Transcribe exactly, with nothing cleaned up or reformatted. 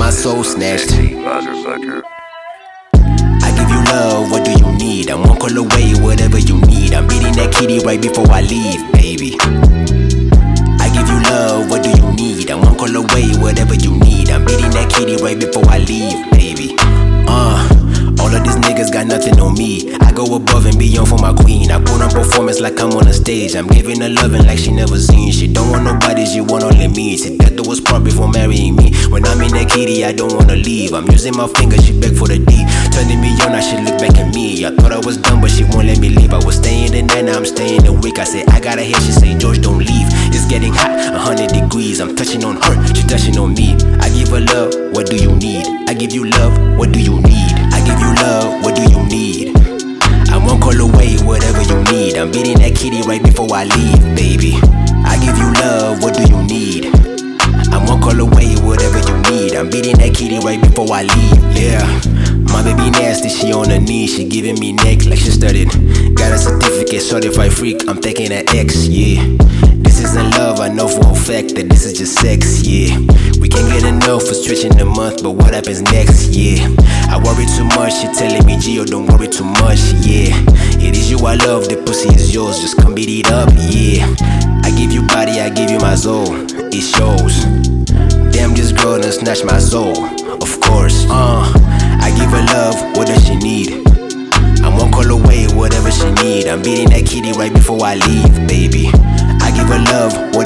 my soul snatched. I give you love, what do you need? I'm one call away, whatever you need. I'm beating that kitty right before I leave, baby. I give you love, what do you need? I'm one call away, whatever you need. I'm beating that kitty right before I leave, baby. Uh, all of these niggas got nothing on me. I go above and beyond for my queen. I put on performance like I'm on a stage. I'm giving her loving like she never seen. She don't want nobody, she want only me. Said that was probably before marrying me. When I'm in that kitty, I don't wanna leave. I'm using my fingers, she beg for the D. Turning me on, now she look back at me. I thought I was done, but she won't let me leave. I was staying the night, now I'm staying the week. I said, I gotta hear, she say, George, don't leave. It's getting hot, a hundred degrees. I'm touching on her, she touching on me. I give her love, what do you need? I give you love, what do you need? I give you love, what do you need? I'm one call away, whatever you need. I'm beating that kitty right before I leave, baby. I give you love, what do you need? I'm one call away, whatever you need. I'm beating that kitty right before I leave, yeah. My baby nasty, she on her knees, she giving me neck like she studied. Got a certificate, certified freak, I'm taking an X, yeah. This isn't love, I know for a fact that this is just sex, yeah. We can't get enough for stretching the month, but what happens next, yeah. I worry too much, she telling me, Gio, don't worry too much, yeah. It is you I love, the pussy is yours, just come beat it up, yeah. I give you body, I give you my soul, it shows. Damn, this girl done snatch my soul, of course, uh. I give her love, what does she need? I'm one call away, whatever she need. I'm beating that kitty right before I leave, baby. I give her love, what